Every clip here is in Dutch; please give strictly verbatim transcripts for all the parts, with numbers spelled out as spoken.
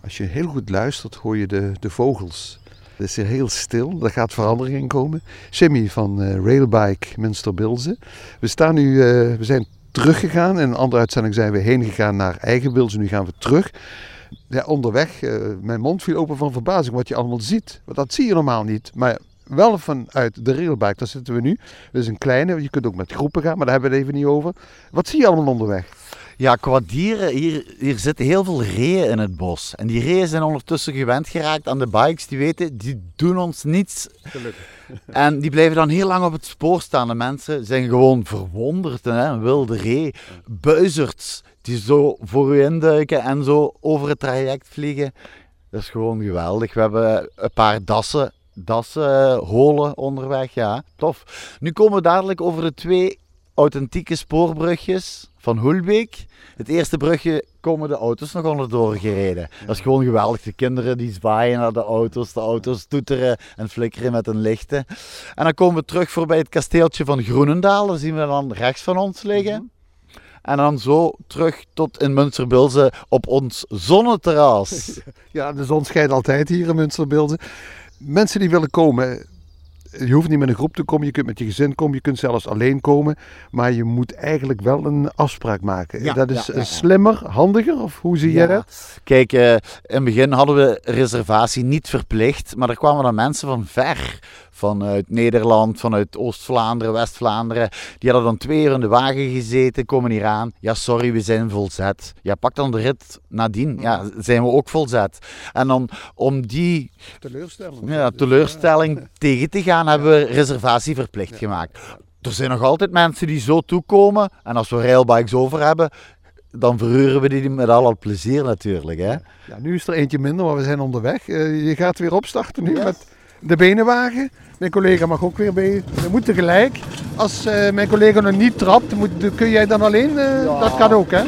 Als je heel goed luistert, hoor je de, de vogels. Het is hier heel stil, daar gaat verandering in komen. Jimmy van uh, Railbike Münsterbilze. We staan nu, uh, we zijn teruggegaan. In een andere uitzending zijn we heen gegaan naar Eigenbilze. Nu gaan we terug. Ja, onderweg, uh, mijn mond viel open van verbazing wat je allemaal ziet. Want dat zie je normaal niet. Maar wel vanuit de Railbike, daar zitten we nu. Dat is een kleine, je kunt ook met groepen gaan, maar daar hebben we het even niet over. Wat zie je allemaal onderweg? Ja, qua dieren, hier, hier zitten heel veel reeën in het bos. En die reeën zijn ondertussen gewend geraakt aan de bikes. Die weten, die doen ons niets. Gelukkig. En die blijven dan heel lang op het spoor staan. De mensen zijn gewoon verwonderd. Hè? Een wilde ree, buizerds, die zo voor u induiken en zo over het traject vliegen. Dat is gewoon geweldig. We hebben een paar dassen, dassen holen onderweg. Ja, tof. Nu komen we dadelijk over de twee authentieke spoorbrugjes van Hoelbeek. Het eerste brugje komen de auto's nog onderdoor gereden. Dat is gewoon geweldig. De kinderen die zwaaien naar de auto's. De auto's toeteren en flikkeren met hun lichten. En dan komen we terug voorbij het kasteeltje van Groenendaal. Dat zien we dan rechts van ons liggen. Mm-hmm. En dan zo terug tot in Münsterbilze op ons zonneterras. Ja, de zon schijnt altijd hier in Münsterbilze. Mensen die willen komen, je hoeft niet met een groep te komen, je kunt met je gezin komen, je kunt zelfs alleen komen. Maar je moet eigenlijk wel een afspraak maken. Ja, dat is ja, ja, ja. slimmer, handiger, of hoe zie jij ja. dat? Kijk, uh, in het begin hadden we reservatie niet verplicht, maar er kwamen dan mensen van ver. Vanuit Nederland, vanuit Oost-Vlaanderen, West-Vlaanderen. Die hadden dan twee uur in de wagen gezeten, komen hier aan. Ja, sorry, we zijn volzet. Ja, pak dan de rit nadien. Ja, zijn we ook volzet. En dan om die teleurstelling, ja, teleurstelling ja. tegen te gaan, hebben we reservatie verplicht ja. gemaakt. Er zijn nog altijd mensen die zo toekomen. En als we railbikes over hebben, dan verhuren we die met al het plezier natuurlijk. Hè? Ja, nu is er eentje minder, maar we zijn onderweg. Uh, je gaat weer opstarten nu yes. met de benenwagen. Mijn collega mag ook weer bij. We moeten tegelijk. Als uh, mijn collega nog niet trapt, moet, kun jij dan alleen? Uh, ja. Dat kan ook, hè?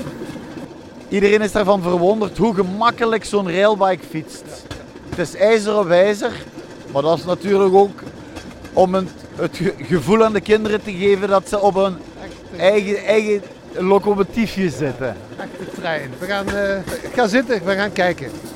Iedereen is daarvan verwonderd hoe gemakkelijk zo'n railbike fietst. Ja. Het is ijzer op ijzer, maar dat is natuurlijk ook om een, het ge- gevoel aan de kinderen te geven dat ze op een eigen, eigen locomotiefje zitten. Echte trein. We gaan uh, ga zitten, we gaan kijken.